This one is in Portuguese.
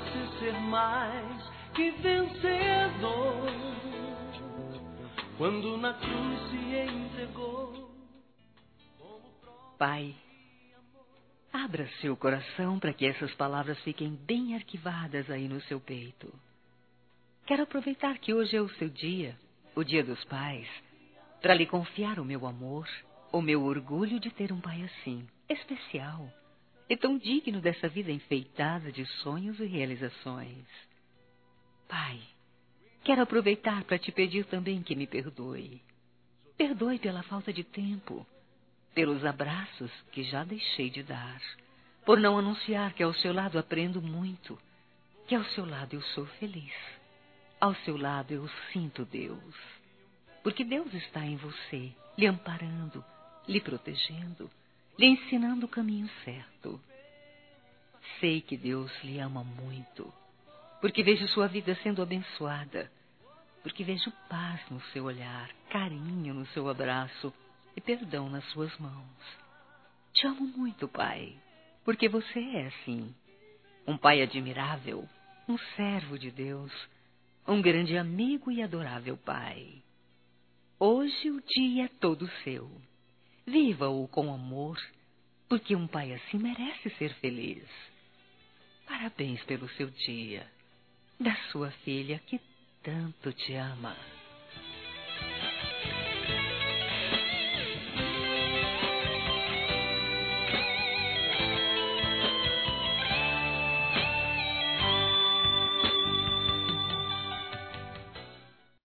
provasse ser mais que vencedor, quando na cruz se entregou. Pai, abra seu coração para que essas palavras fiquem bem arquivadas aí no seu peito. Quero aproveitar que hoje é o seu dia, o Dia dos Pais, para lhe confiar o meu amor, o meu orgulho de ter um pai assim, especial, e tão digno dessa vida enfeitada de sonhos e realizações. Pai, quero aproveitar para te pedir também que me perdoe. Perdoe pela falta de tempo, pelos abraços que já deixei de dar, por não anunciar que ao seu lado aprendo muito, que ao seu lado eu sou feliz, ao seu lado eu sinto Deus, porque Deus está em você, lhe amparando, lhe protegendo, lhe ensinando o caminho certo. Sei que Deus lhe ama muito, porque vejo sua vida sendo abençoada, porque vejo paz no seu olhar, carinho no seu abraço e perdão nas suas mãos. Te amo muito, Pai, porque você é assim, um pai admirável, um servo de Deus, um grande amigo e adorável Pai. Hoje o dia é todo seu. Viva-o com amor, porque um pai assim merece ser feliz. Parabéns pelo seu dia, da sua filha que tanto te ama.